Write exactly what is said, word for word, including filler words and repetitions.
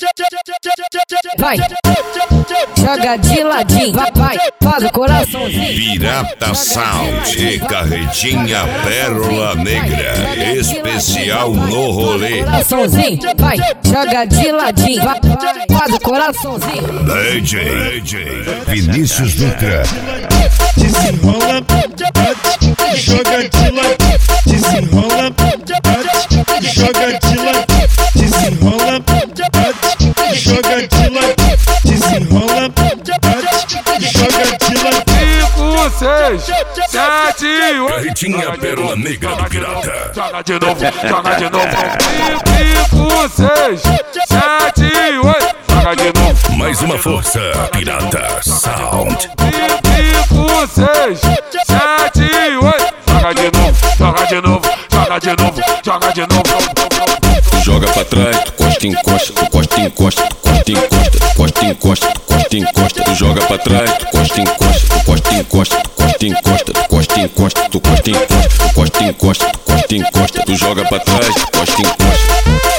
Vai, joga de ladinho, vai, vai, faz o coraçãozinho. Pirata Sound e Carretinha Pérola Negra, especial no rolê. Coraçãozinho, vai, joga de ladinho, vai, vai, faz o coraçãozinho. D J, D J Vinícius Dutra. Desenrola, bate, joga de ladinho. Desenrola, bate, joga de ladinho. Desenrola, bate, joga de ladinho. Desenrola, bate, joga de ladinho. Cinco, seis, sete, oito. Carretinha Pérola Negra do Pirata. Joga de novo, joga de novo. Cinco, seis, sete, oito. Joga de novo. Mais uma força, Pirata Sound. Cinco, seis, sete, oito. Joga de novo, joga de novo, joga de novo, joga de novo. Joga pra trás, tu costa, encosta, tu costa, encosta, tu costa, encosta, tu costa, encosta, tu costa, encosta, tu joga pra trás, tu costa, encosta, tu costa, encosta, tu costa, encosta, tu costa, encosta, tu costa, encosta, tu costa, encosta, tu costa, encosta, tu joga pra trás, tu costa, encosta.